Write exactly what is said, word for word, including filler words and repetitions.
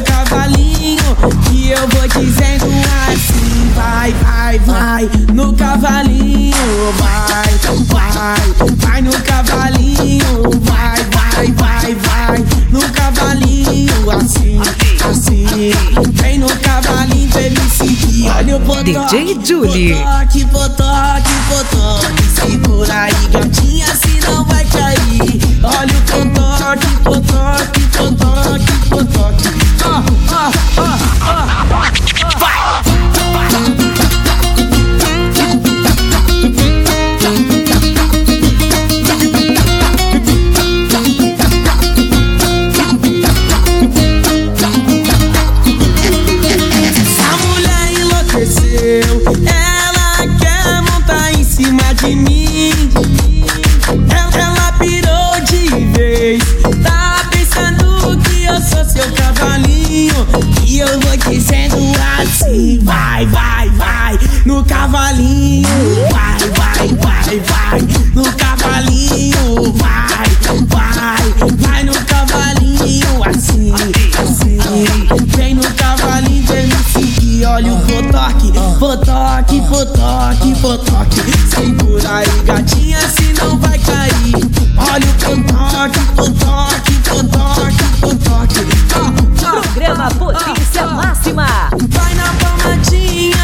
cavalinho, que eu vou dizendo assim. Vai, vai, vai no cavalinho, vai, vai, vai no cavalinho, vai, vai, vai, vai no cavalinho, assim, assim. Vem no cavalinho pra ele seguir. Olha o botão, D J Julie. Potoque, potoque, potoque. Segura aí, gatinha, se não vai cair. Olha o potoque, potoque, potoque, potoque. Ó, ó, ó, ó. Vai! Ela quer montar em cima de mim. Ela pirou de vez. Tá pensando que eu sou seu cavalinho, e eu vou dizendo assim. Vai, vai, vai no cavalinho. Vai, vai, vai, vai no cavalinho. Vai, vai, vai no cavalinho. Assim, assim. Vem no cavalinho, vem me seguir. Olha o potoque, potoque, potoque, potoque. Segura aí, gatinha, se não vai cair. Olha o potoque, potoque, potoque, potoque. Oh, oh, Programa oh, Potência oh, oh. Máxima. Vai na palmadinha,